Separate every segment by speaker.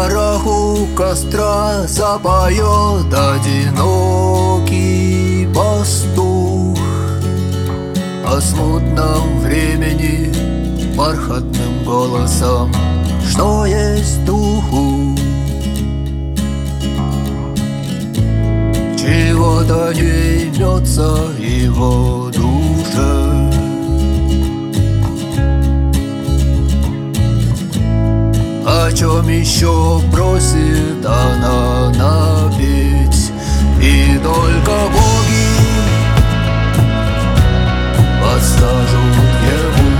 Speaker 1: горах у костра запоет одинокий пастух о смутном времени бархатным голосом, что есть духу. Чего-то не имется его душе. О чем еще просит она напеть, и только боги подскажут ему.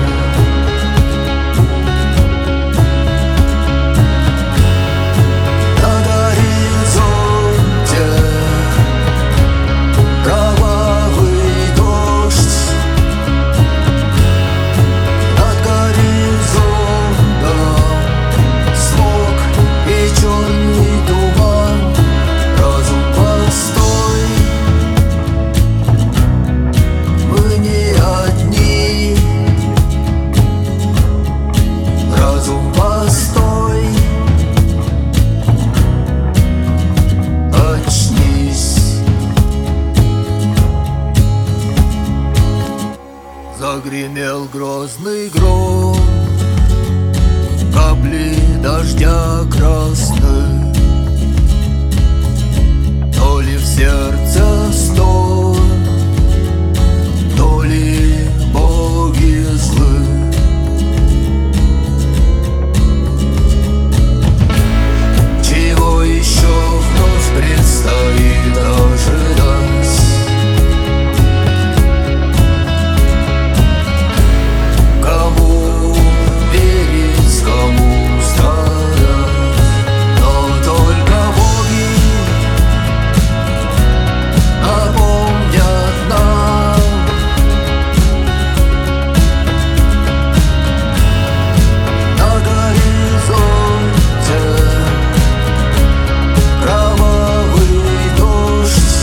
Speaker 1: На горизонте кровавый дождь, над горизонтом смог и черный туман. Разум постой, мы не одни. Разум постой, очнись. Загремел грозный гром, капли дождя красных, то ли в сердце стон, то ли боги злы. Чего еще вновь предстоит ожидать? Кому верить, кому страдать? Но только боги напомнят нам. На горизонте кровавый дождь,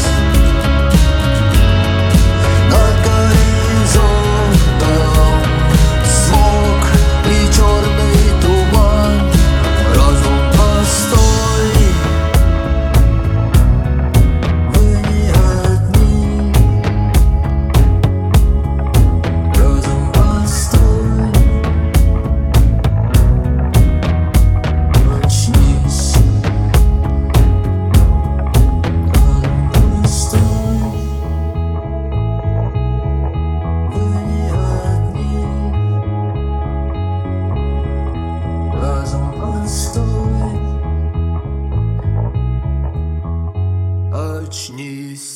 Speaker 1: над горизонтом смог и черный туман. Разум постой, вы не одни. Разум постой, очнись. Разум постой, вы не одни. Разум постой, очнись.